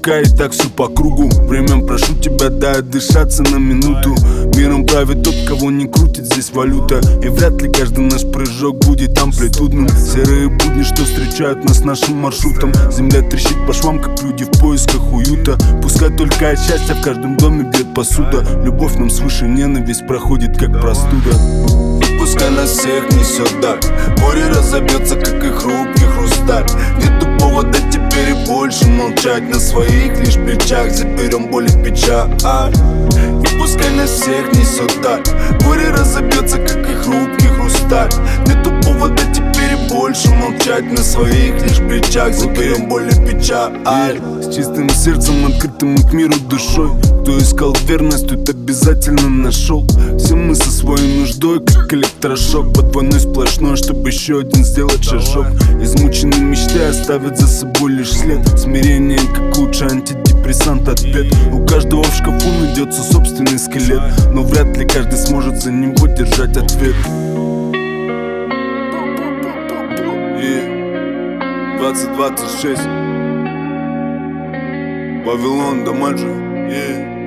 пускай и так все по кругу. Время, прошу тебя, дай отдышаться на минуту. Миром правит тот, кого не крутит здесь валюта. И вряд ли каждый наш прыжок будет амплитудным. Серые будни, что встречают нас нашим маршрутом. Земля трещит по швам, как люди в поисках уюта. Пускай только от счастья в каждом доме бьет посуда. Любовь нам свыше, ненависть проходит как простуда. И пускай нас всех несет даль, горе разобьется, как и хрупкий хрусталь. Нету повода теперь и больше молчать. На своих лишь плечах заберем боль и печаль. И пускай нас всех несет даль, горе разобьется, как и хрупкий хрусталь. Нету повода теперь и больше молчать. На своих лишь плечах заберем боль и печаль. С чистым сердцем, открытым к миру душой. Кто искал верность, тот обязательно нашел. Все мы со своей нуждой, как электрошок. Под войной сплошной, чтобы еще один сделать шажок. Измученные мечты оставят за собой лишь след. Смирение, как лучший антидепрессант, ответ. У каждого в шкафу найдется собственный скелет, но вряд ли каждый сможет за него держать ответ. 2026 Вавилон, Дамаджо,